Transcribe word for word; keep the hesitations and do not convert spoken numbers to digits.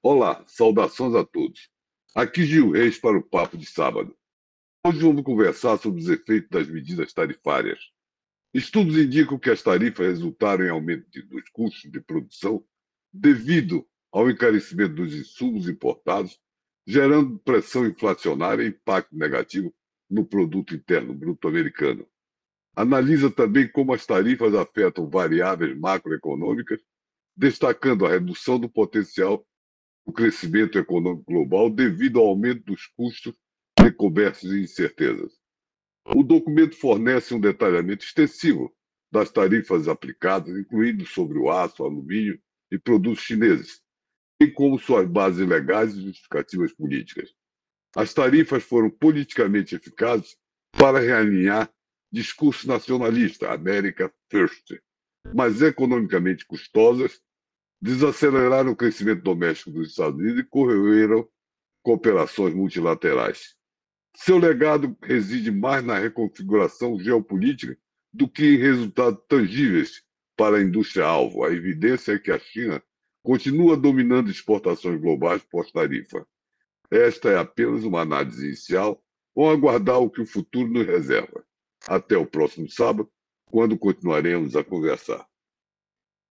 Olá, saudações a todos. Aqui Gil Reis para o Papo de Sábado. Hoje vamos conversar sobre os efeitos das medidas tarifárias. Estudos indicam que as tarifas resultaram em aumento de- dos custos de produção devido ao encarecimento dos insumos importados, gerando pressão inflacionária e impacto negativo no produto interno bruto americano. Analisa também como as tarifas afetam variáveis macroeconômicas, destacando a redução do potencial o crescimento econômico global devido ao aumento dos custos de comércio e incertezas. O documento fornece um detalhamento extensivo das tarifas aplicadas, incluindo sobre o aço, alumínio e produtos chineses, bem como suas bases legais e justificativas políticas. As tarifas foram politicamente eficazes para realinhar discurso nacionalista, America First, mas economicamente custosas, desaceleraram o crescimento doméstico dos Estados Unidos e corroeram cooperações multilaterais. Seu legado reside mais na reconfiguração geopolítica do que em resultados tangíveis para a indústria-alvo. A evidência é que a China continua dominando exportações globais pós-tarifa. Esta é apenas uma análise inicial. Vamos aguardar o que o futuro nos reserva. Até o próximo sábado, quando continuaremos a conversar.